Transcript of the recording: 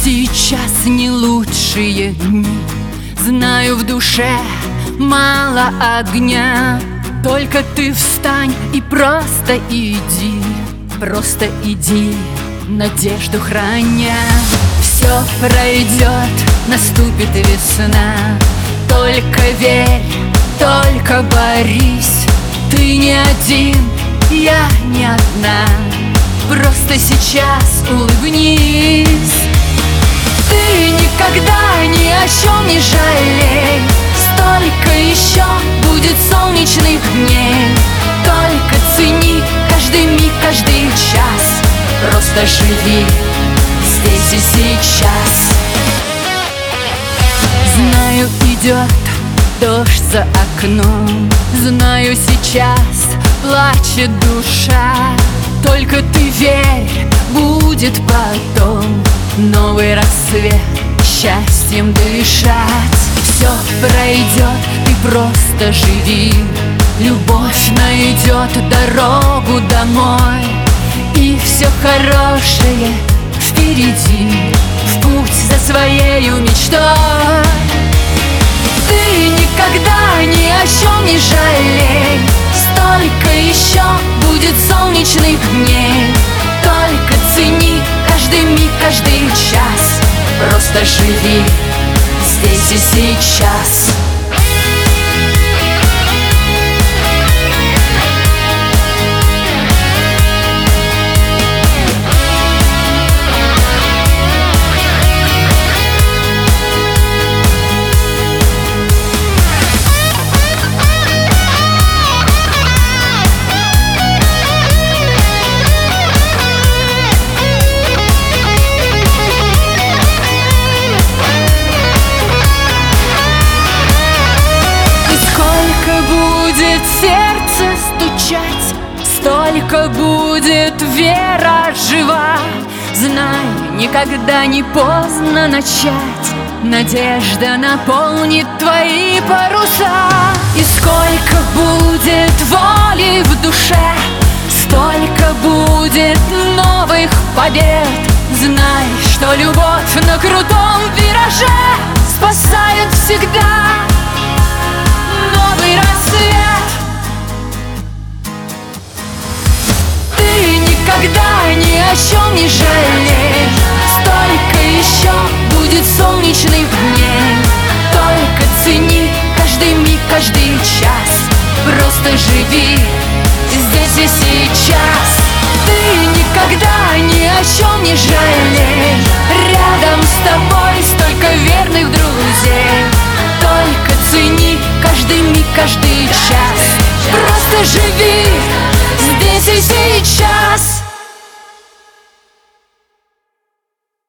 Сейчас не лучшие дни, знаю, в душе мало огня. Только ты встань и просто иди, надежду храня. Все пройдет, наступит весна. Только верь, только борись. Ты не один, я не одна. Просто сейчас улыбнись. Ты никогда ни о чем не жалей. Столько еще будет солнечных дней. Только цени каждый миг, каждый час. Просто живи здесь и сейчас. Знаю, идет дождь за окном. Знаю, сейчас плачет душа. Только ты верь, будет потом новый рассвет, счастьем дышать. Все пройдет, ты просто живи. Любовь найдет дорогу домой. И все хорошее впереди, в путь за своею мечтой. Ты никогда ни о чем не жалей. Столько еще будет солнечных дней. Только цени каждый миг, каждый час. Просто живи здесь и сейчас. Сердце стучать, столько будет вера жива. Знай, никогда не поздно начать. Надежда наполнит твои паруса. И сколько будет воли в душе, столько будет новых побед. Знай, что любовь на крутом вираже спасает всегда новый рассвет. Никогда ни о чем не жалей. Столько еще будет солнечных дней. Только цени каждый миг, каждый час. Просто живи здесь и сейчас. Ты никогда ни о чем не жалей. Рядом с тобой столько верных друзей. Только цени каждый миг, каждый час. Просто живи